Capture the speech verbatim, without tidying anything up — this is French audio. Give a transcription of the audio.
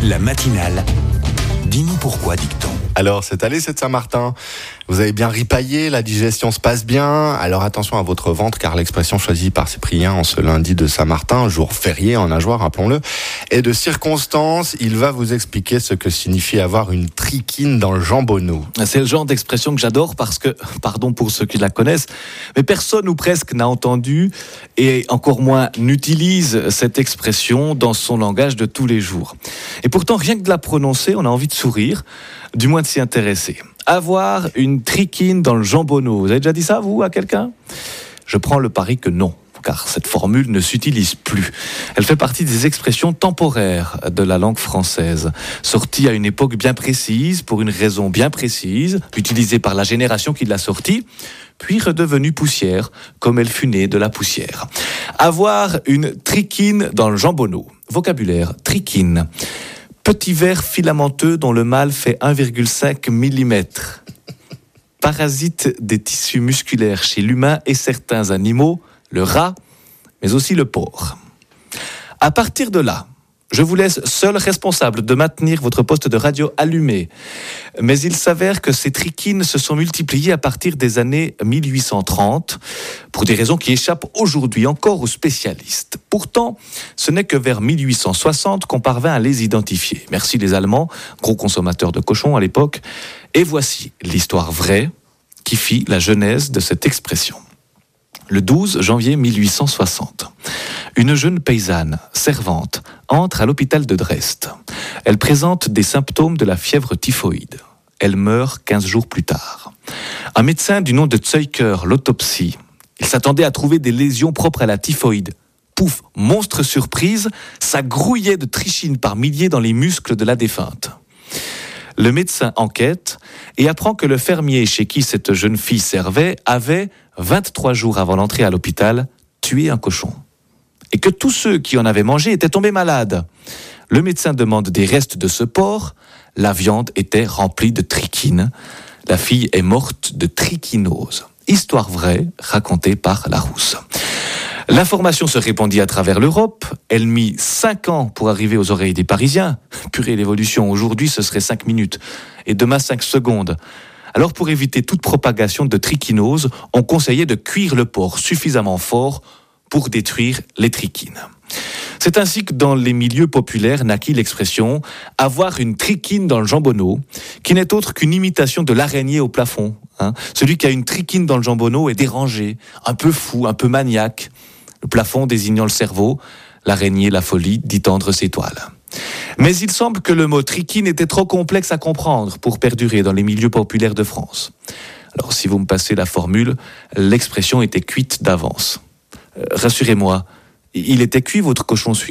La matinale. Dis-nous pourquoi, dicton. Alors, cette année, c'est de Saint-Martin. Vous avez bien ripaillé, la digestion se passe bien. Alors attention à votre ventre, car l'expression choisie par Cyprien en ce lundi de Saint-Martin, jour férié en nageoire, rappelons-le, est de circonstance. Il va vous expliquer ce que signifie avoir une triquine dans le jambonneau. C'est le genre d'expression que j'adore parce que, pardon pour ceux qui la connaissent, mais personne ou presque n'a entendu et encore moins n'utilise cette expression dans son langage de tous les jours. Et pourtant, rien que de la prononcer, on a envie de sourire, du moins de s'y intéresser. Avoir une triquine dans le jambonneau. Vous avez déjà dit ça, vous, à quelqu'un ? Je prends le pari que non, car cette formule ne s'utilise plus. Elle fait partie des expressions temporaires de la langue française, sortie à une époque bien précise, pour une raison bien précise, utilisée par la génération qui l'a sortie, puis redevenue poussière, comme elle fut née de la poussière. Avoir une triquine dans le jambonneau. Vocabulaire, triquine. Petit ver filamenteux dont le mâle fait un virgule cinq millimètres. Parasite des tissus musculaires chez l'humain et certains animaux, le rat, mais aussi le porc. À partir de là, je vous laisse seul responsable de maintenir votre poste de radio allumé. Mais il s'avère que ces triquines se sont multipliées à partir des années mille huit cent trente, pour des raisons qui échappent aujourd'hui encore aux spécialistes. Pourtant, ce n'est que vers mille huit cent soixante qu'on parvint à les identifier. Merci les Allemands, gros consommateurs de cochons à l'époque. Et voici l'histoire vraie qui fit la genèse de cette expression. Le douze janvier mille huit cent soixante, une jeune paysanne, servante, entre à l'hôpital de Dresde. Elle présente des symptômes de la fièvre typhoïde. Elle meurt quinze jours plus tard. Un médecin du nom de Zeucker l'autopsie. Il s'attendait à trouver des lésions propres à la typhoïde. Pouf, monstre surprise, ça grouillait de trichines par milliers dans les muscles de la défunte. Le médecin enquête et apprend que le fermier chez qui cette jeune fille servait avait, vingt-trois jours avant l'entrée à l'hôpital, tué un cochon. Et que tous ceux qui en avaient mangé étaient tombés malades. Le médecin demande des restes de ce porc. La viande était remplie de trichine. La fille est morte de trichinose. Histoire vraie, racontée par Larousse. L'information se répandit à travers l'Europe. Elle mit cinq ans pour arriver aux oreilles des Parisiens. Purée l'évolution, aujourd'hui ce serait cinq minutes. Et demain cinq secondes. Alors pour éviter toute propagation de trichinose, on conseillait de cuire le porc suffisamment fort pour détruire les trichines. C'est ainsi que dans les milieux populaires naquit l'expression « avoir une triquine dans le jambonneau », qui n'est autre qu'une imitation de l'araignée au plafond. Hein. Celui qui a une triquine dans le jambonneau est dérangé, un peu fou, un peu maniaque. Le plafond désignant le cerveau, l'araignée, la folie, d'y tendre ses toiles. Mais il semble que le mot triquine était trop complexe à comprendre pour perdurer dans les milieux populaires de France. Alors si vous me passez la formule, l'expression était cuite d'avance. Euh, rassurez-moi, il était cuit votre cochon ce week-end ?